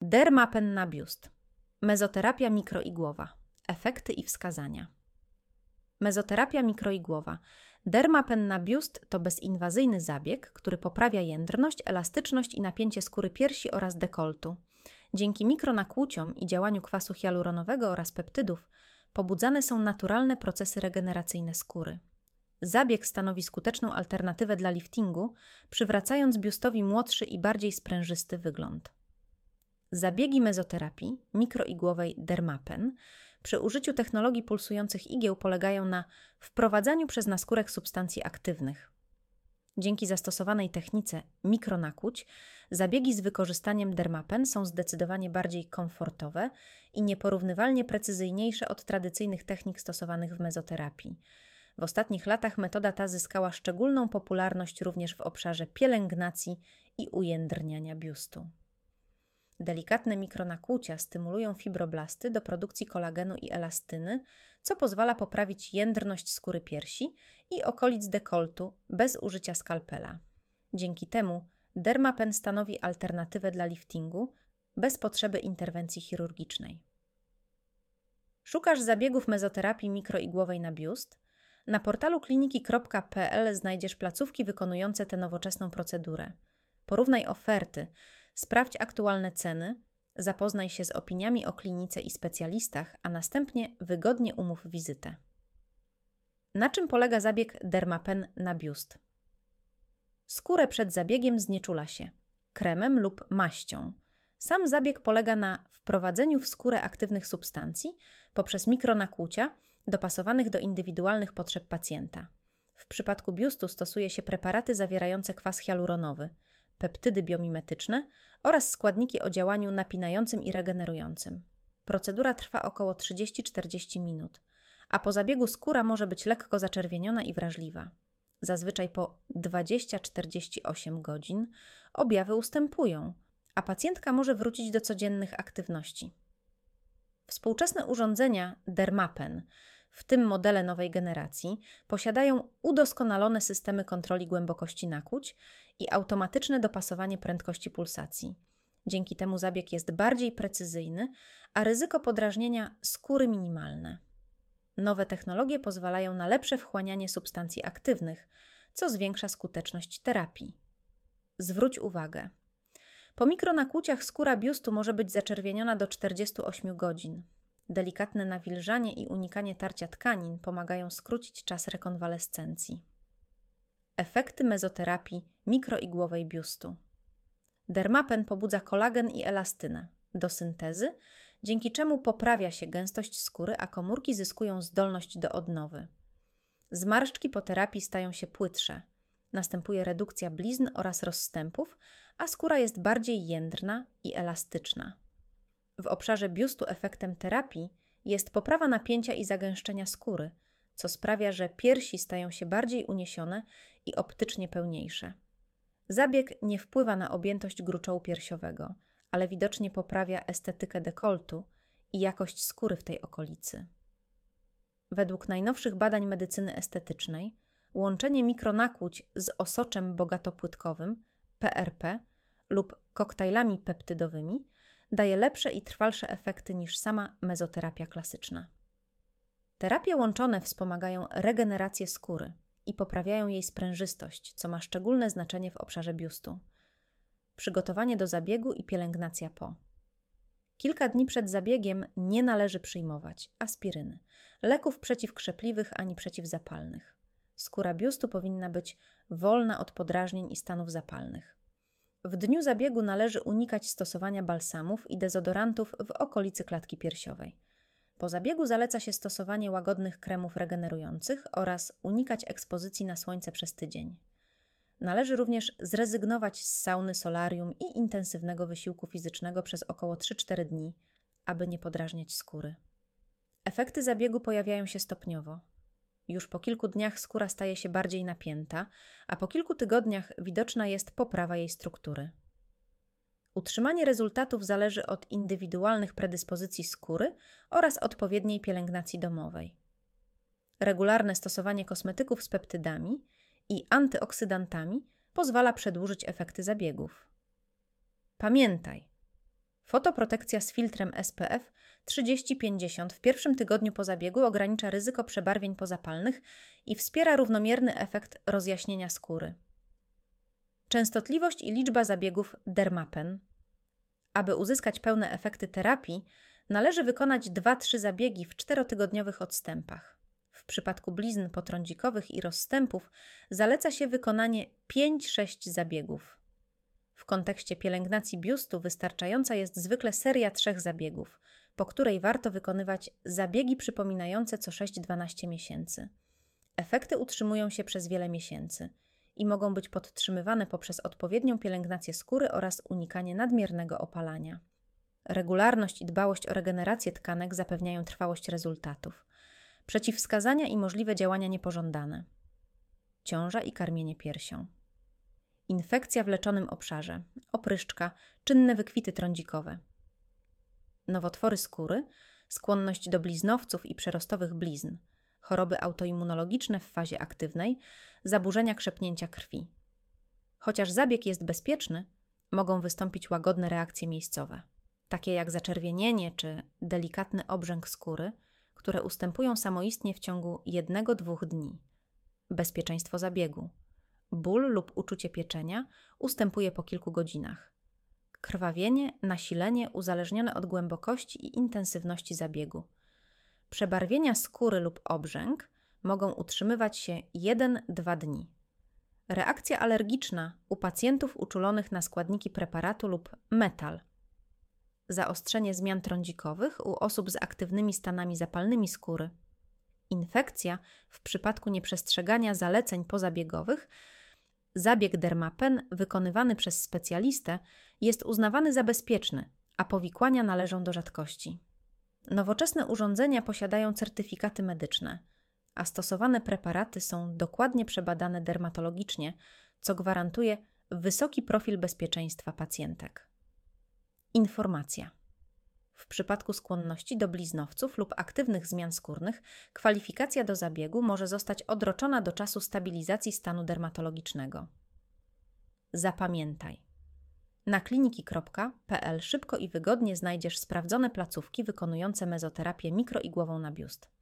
Dermapen na biust. Mezoterapia mikroigłowa. Efekty i wskazania. Mezoterapia mikroigłowa. Dermapen na biust to bezinwazyjny zabieg, który poprawia jędrność, elastyczność i napięcie skóry piersi oraz dekoltu. Dzięki mikronakłuciom i działaniu kwasu hialuronowego oraz peptydów pobudzane są naturalne procesy regeneracyjne skóry. Zabieg stanowi skuteczną alternatywę dla liftingu, przywracając biustowi młodszy i bardziej sprężysty wygląd. Zabiegi mezoterapii mikroigłowej Dermapen przy użyciu technologii pulsujących igieł polegają na wprowadzaniu przez naskórek substancji aktywnych. Dzięki zastosowanej technice mikronakłuć zabiegi z wykorzystaniem Dermapen są zdecydowanie bardziej komfortowe i nieporównywalnie precyzyjniejsze od tradycyjnych technik stosowanych w mezoterapii. W ostatnich latach metoda ta zyskała szczególną popularność również w obszarze pielęgnacji i ujędrniania biustu. Delikatne mikronakłucia stymulują fibroblasty do produkcji kolagenu i elastyny, co pozwala poprawić jędrność skóry piersi i okolic dekoltu bez użycia skalpela. Dzięki temu Dermapen stanowi alternatywę dla liftingu bez potrzeby interwencji chirurgicznej. Szukasz zabiegów mezoterapii mikroigłowej na biust? Na portalu kliniki.pl znajdziesz placówki wykonujące tę nowoczesną procedurę. Porównaj oferty, sprawdź aktualne ceny, zapoznaj się z opiniami o klinice i specjalistach, a następnie wygodnie umów wizytę. Na czym polega zabieg Dermapen na biust? Skórę przed zabiegiem znieczula się kremem lub maścią. Sam zabieg polega na wprowadzeniu w skórę aktywnych substancji poprzez mikronakłucia dopasowanych do indywidualnych potrzeb pacjenta. W przypadku biustu stosuje się preparaty zawierające kwas hialuronowy, peptydy biomimetyczne oraz składniki o działaniu napinającym i regenerującym. Procedura trwa około 30-40 minut, a po zabiegu skóra może być lekko zaczerwieniona i wrażliwa. Zazwyczaj po 20-48 godzin objawy ustępują, a pacjentka może wrócić do codziennych aktywności. Współczesne urządzenia Dermapen, w tym modele nowej generacji, posiadają udoskonalone systemy kontroli głębokości nakłuć i automatyczne dopasowanie prędkości pulsacji. Dzięki temu zabieg jest bardziej precyzyjny, a ryzyko podrażnienia skóry minimalne. Nowe technologie pozwalają na lepsze wchłanianie substancji aktywnych, co zwiększa skuteczność terapii. Zwróć uwagę. Po mikronakłuciach skóra biustu może być zaczerwieniona do 48 godzin. Delikatne nawilżanie i unikanie tarcia tkanin pomagają skrócić czas rekonwalescencji. Efekty mezoterapii mikroigłowej biustu. Dermapen pobudza kolagen i elastynę do syntezy, dzięki czemu poprawia się gęstość skóry, a komórki zyskują zdolność do odnowy. Zmarszczki po terapii stają się płytsze. Następuje redukcja blizn oraz rozstępów, a skóra jest bardziej jędrna i elastyczna. W obszarze biustu efektem terapii jest poprawa napięcia i zagęszczenia skóry, co sprawia, że piersi stają się bardziej uniesione i optycznie pełniejsze. Zabieg nie wpływa na objętość gruczołu piersiowego, ale widocznie poprawia estetykę dekoltu i jakość skóry w tej okolicy. Według najnowszych badań medycyny estetycznej, łączenie mikronakłuć z osoczem bogatopłytkowym, PRP, lub koktajlami peptydowymi daje lepsze i trwalsze efekty niż sama mezoterapia klasyczna. Terapie łączone wspomagają regenerację skóry i poprawiają jej sprężystość, co ma szczególne znaczenie w obszarze biustu. Przygotowanie do zabiegu i pielęgnacja po. Kilka dni przed zabiegiem nie należy przyjmować aspiryny, leków przeciwkrzepliwych ani przeciwzapalnych. Skóra biustu powinna być wolna od podrażnień i stanów zapalnych. W dniu zabiegu należy unikać stosowania balsamów i dezodorantów w okolicy klatki piersiowej. Po zabiegu zaleca się stosowanie łagodnych kremów regenerujących oraz unikać ekspozycji na słońce przez tydzień. Należy również zrezygnować z sauny, solarium i intensywnego wysiłku fizycznego przez około 3-4 dni, aby nie podrażniać skóry. Efekty zabiegu pojawiają się stopniowo. Już po kilku dniach skóra staje się bardziej napięta, a po kilku tygodniach widoczna jest poprawa jej struktury. Utrzymanie rezultatów zależy od indywidualnych predyspozycji skóry oraz odpowiedniej pielęgnacji domowej. Regularne stosowanie kosmetyków z peptydami i antyoksydantami pozwala przedłużyć efekty zabiegów. Pamiętaj, Fotoprotekcja z filtrem SPF 30-50 w pierwszym tygodniu po zabiegu ogranicza ryzyko przebarwień pozapalnych i wspiera równomierny efekt rozjaśnienia skóry. Częstotliwość i liczba zabiegów Dermapen. Aby uzyskać pełne efekty terapii, należy wykonać 2-3 zabiegi w 4-tygodniowych odstępach. W przypadku blizn potrądzikowych i rozstępów zaleca się wykonanie 5-6 zabiegów. W kontekście pielęgnacji biustu wystarczająca jest zwykle seria 3 zabiegów, po której warto wykonywać zabiegi przypominające co 6-12 miesięcy. Efekty utrzymują się przez wiele miesięcy i mogą być podtrzymywane poprzez odpowiednią pielęgnację skóry oraz unikanie nadmiernego opalania. Regularność i dbałość o regenerację tkanek zapewniają trwałość rezultatów. Przeciwwskazania i możliwe działania niepożądane. Ciąża i karmienie piersią. Infekcja w leczonym obszarze, opryszczka, czynne wykwity trądzikowe. Nowotwory skóry, skłonność do bliznowców i przerostowych blizn, choroby autoimmunologiczne w fazie aktywnej, zaburzenia krzepnięcia krwi. Chociaż zabieg jest bezpieczny, mogą wystąpić łagodne reakcje miejscowe, takie jak zaczerwienienie czy delikatny obrzęk skóry, które ustępują samoistnie w ciągu 1-2 dni. Bezpieczeństwo zabiegu. Ból lub uczucie pieczenia ustępuje po kilku godzinach. Krwawienie, nasilenie uzależnione od głębokości i intensywności zabiegu. Przebarwienia skóry lub obrzęk mogą utrzymywać się 1-2 dni. Reakcja alergiczna u pacjentów uczulonych na składniki preparatu lub metal. Zaostrzenie zmian trądzikowych u osób z aktywnymi stanami zapalnymi skóry. Infekcja w przypadku nieprzestrzegania zaleceń pozabiegowych. Zabieg Dermapen wykonywany przez specjalistę jest uznawany za bezpieczny, a powikłania należą do rzadkości. Nowoczesne urządzenia posiadają certyfikaty medyczne, a stosowane preparaty są dokładnie przebadane dermatologicznie, co gwarantuje wysoki profil bezpieczeństwa pacjentek. Informacja. W przypadku skłonności do bliznowców lub aktywnych zmian skórnych, kwalifikacja do zabiegu może zostać odroczona do czasu stabilizacji stanu dermatologicznego. Zapamiętaj. Na kliniki.pl szybko i wygodnie znajdziesz sprawdzone placówki wykonujące mezoterapię mikroigłową na biust.